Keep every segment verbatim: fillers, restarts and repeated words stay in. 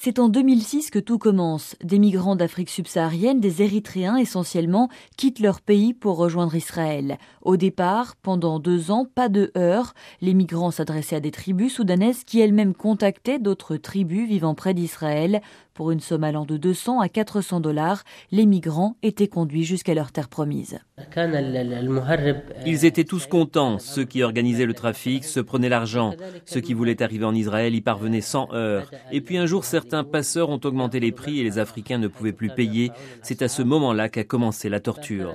C'est en deux mille six que tout commence. Des migrants d'Afrique subsaharienne, des Érythréens essentiellement, quittent leur pays pour rejoindre Israël. Au départ, pendant deux ans, pas de heurts. Les migrants s'adressaient à des tribus soudanaises qui elles-mêmes contactaient d'autres tribus vivant près d'Israël. Pour une somme allant de deux cents à quatre cents dollars, les migrants étaient conduits jusqu'à leur terre promise. Ils étaient tous contents. Ceux qui organisaient le trafic se prenaient l'argent. Ceux qui voulaient arriver en Israël y parvenaient sans heurts. Et puis un jour, certains passeurs ont augmenté les prix et les Africains ne pouvaient plus payer. C'est à ce moment-là qu'a commencé la torture.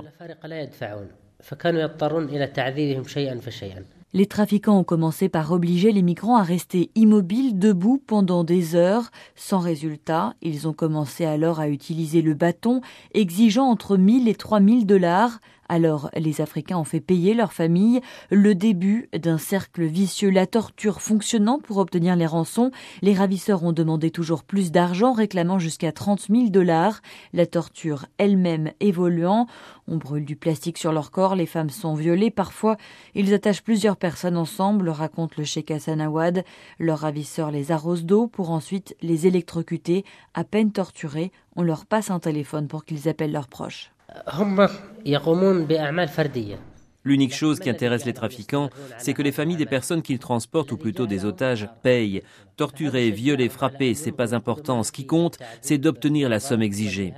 Les trafiquants ont commencé par obliger les migrants à rester immobiles, debout pendant des heures. Sans résultat, ils ont commencé alors à utiliser le bâton, exigeant entre mille et trois mille dollars. Alors, les Africains ont fait payer leurs familles. Le début d'un cercle vicieux, la torture fonctionnant pour obtenir les rançons. Les ravisseurs ont demandé toujours plus d'argent, réclamant jusqu'à trente mille dollars. La torture elle-même évoluant. On brûle du plastique sur leur corps, les femmes sont violées. Parfois, ils attachent plusieurs personnes ensemble, raconte le cheikh Hassan Awad. Leurs ravisseurs les arrosent d'eau pour ensuite les électrocuter. À peine torturés, on leur passe un téléphone pour qu'ils appellent leurs proches. L'unique chose qui intéresse les trafiquants, c'est que les familles des personnes qu'ils transportent, ou plutôt des otages, payent. Torturer, violer, frapper, c'est pas important. Ce qui compte, c'est d'obtenir la somme exigée.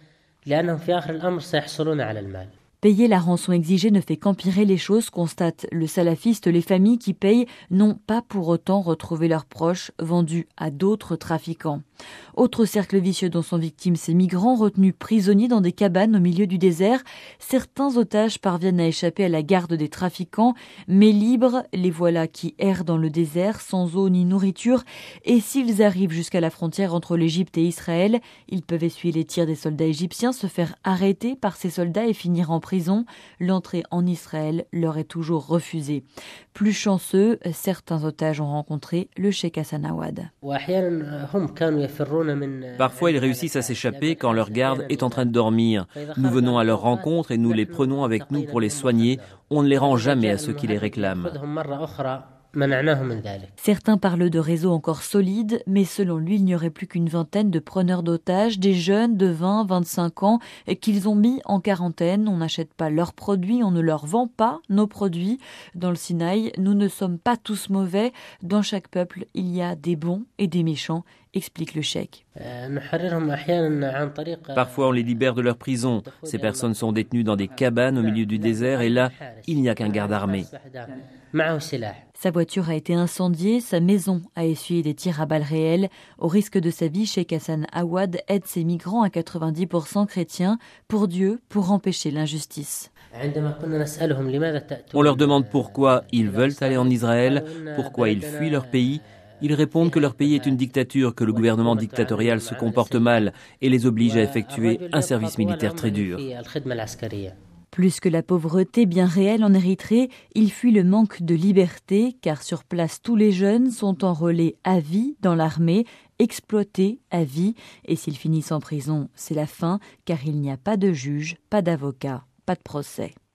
Payer la rançon exigée ne fait qu'empirer les choses, constate le salafiste. Les familles qui payent n'ont pas pour autant retrouvé leurs proches vendus à d'autres trafiquants. Autre cercle vicieux dont sont victimes ces migrants retenus prisonniers dans des cabanes au milieu du désert. Certains otages parviennent à échapper à la garde des trafiquants, mais libres, les voilà qui errent dans le désert sans eau ni nourriture. Et s'ils arrivent jusqu'à la frontière entre l'Égypte et Israël, ils peuvent essuyer les tirs des soldats égyptiens, se faire arrêter par ces soldats et finir en prison. L'entrée en Israël leur est toujours refusée. Plus chanceux, certains otages ont rencontré le cheikh Hassan Awad. Parfois, ils réussissent à s'échapper quand leur garde est en train de dormir. Nous venons à leur rencontre et nous les prenons avec nous pour les soigner. On ne les rend jamais à ceux qui les réclament. Certains parlent de réseaux encore solides, mais selon lui, il n'y aurait plus qu'une vingtaine de preneurs d'otages, des jeunes de vingt à vingt-cinq ans qu'ils ont mis en quarantaine. On n'achète pas leurs produits, on ne leur vend pas nos produits. Dans le Sinaï, nous ne sommes pas tous mauvais. Dans chaque peuple, il y a des bons et des méchants, explique le cheikh. Parfois, on les libère de leur prison. Ces personnes sont détenues dans des cabanes au milieu du désert et là, il n'y a qu'un garde armé. Sa voiture a été incendiée, sa maison a essuyé des tirs à balles réelles. Au risque de sa vie, cheikh Hassan Awad aide ces migrants à quatre-vingt-dix pour cent chrétiens, pour Dieu, pour empêcher l'injustice. On leur demande pourquoi ils veulent aller en Israël, pourquoi ils fuient leur pays. Ils répondent que leur pays est une dictature, que le gouvernement dictatorial se comporte mal et les oblige à effectuer un service militaire très dur. Plus que la pauvreté bien réelle en Érythrée, il fuit le manque de liberté, car sur place tous les jeunes sont enrôlés à vie dans l'armée, exploités à vie, et s'ils finissent en prison, c'est la fin, car il n'y a pas de juge, pas d'avocat, pas de procès.